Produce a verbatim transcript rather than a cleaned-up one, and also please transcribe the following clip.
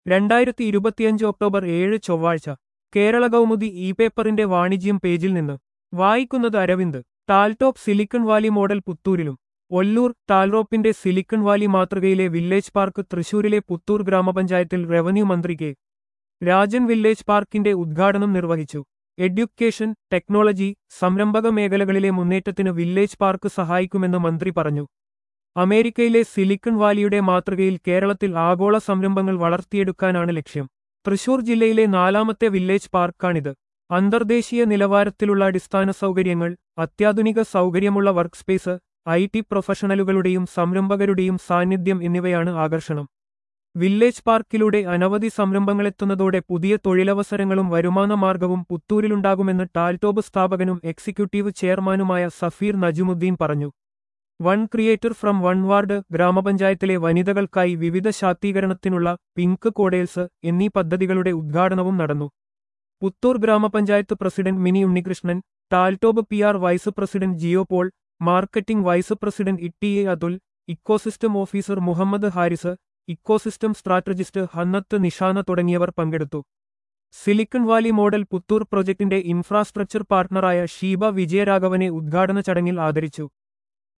രണ്ടായിരത്തി ഇരുപത്തിയഞ്ച് ഒക്ടോബർ ഏഴ് ചൊവ്വാഴ്ച കേരള കൗമുദി ഇ പേപ്പറിന്റെ വാണിജ്യം പേജിൽ നിന്ന് വായിക്കുന്നത് Aravind. Talrop Silicon Valley model പുത്തൂരിലും. ഒല്ലൂർ. ടാൽറോപ്പിന്റെ സിലിക്കൺ വാലി മാതൃകയിലെ വില്ലേജ് പാർക്ക് തൃശൂരിലെ പുത്തൂർ ഗ്രാമപഞ്ചായത്തിൽ റവന്യൂ മന്ത്രി കെ രാജൻ വില്ലേജ് പാർക്കിന്റെ ഉദ്ഘാടനം നിർവഹിച്ചു. എഡ്യൂക്കേഷൻ, ടെക്നോളജി, സംരംഭക മേഖലകളിലെ മുന്നേറ്റത്തിന് വില്ലേജ് പാർക്ക് സഹായിക്കുമെന്ന് മന്ത്രി പറഞ്ഞു. അമേരിക്കയിലെ സിലിക്കൺ വാലിയുടെ മാതൃകയിൽ കേരളത്തിൽ ആഗോള സംരംഭങ്ങൾ വളർത്തിയെടുക്കാനാണ് ലക്ഷ്യം. തൃശൂർ ജില്ലയിലെ നാലാമത്തെ വില്ലേജ് പാർക്കാണിത്. അന്തർദേശീയ നിലവാരത്തിലുള്ള അടിസ്ഥാന സൗകര്യങ്ങൾ, അത്യാധുനിക സൗകര്യമുള്ള വർക്ക് സ്പേസ്, ഐ ടി പ്രൊഫഷണലുകളുടെയും സംരംഭകരുടെയും സാന്നിധ്യം എന്നിവയാണ് ആകർഷണം. വില്ലേജ് പാർക്കിലൂടെ അനവധി സംരംഭങ്ങളെത്തുന്നതോടെ പുതിയ തൊഴിലവസരങ്ങളും വരുമാന മാർഗവും പുത്തൂരിലുണ്ടാകുമെന്ന് ടാൽടോപ്പ് സ്ഥാപകനും എക്സിക്യൂട്ടീവ് ചെയർമാനുമായ സഫീർ നജുമുദ്ദീൻ പറഞ്ഞു. One creator from one ward ഗ്രാമപഞ്ചായത്തിലെ വനിതകൾക്കായി വിവിധ ശാക്തീകരണത്തിനുള്ള പിങ്ക് കോഡേൽസ് എന്നീ പദ്ധതികളുടെ ഉദ്ഘാടനവും നടന്നു. പുത്തൂർ ഗ്രാമപഞ്ചായത്ത് president Mini Unnikrishnan, Talrop P R vice president Jio Paul, marketing vice president E A Athul, ecosystem officer Muhammad Haris, ecosystem strategist Hannath Nishana തുടങ്ങിയവർ പങ്കെടുത്തു. സിലിക്കൺ വാലി മോഡൽ പുത്തൂർ പ്രൊജക്ടിന്റെ ഇൻഫ്രാസ്ട്രക്ചർ പാർട്ണറായ ഷീബ വിജയരാഘവനെ ഉദ്ഘാടന ചടങ്ങിൽ ആദരിച്ചു.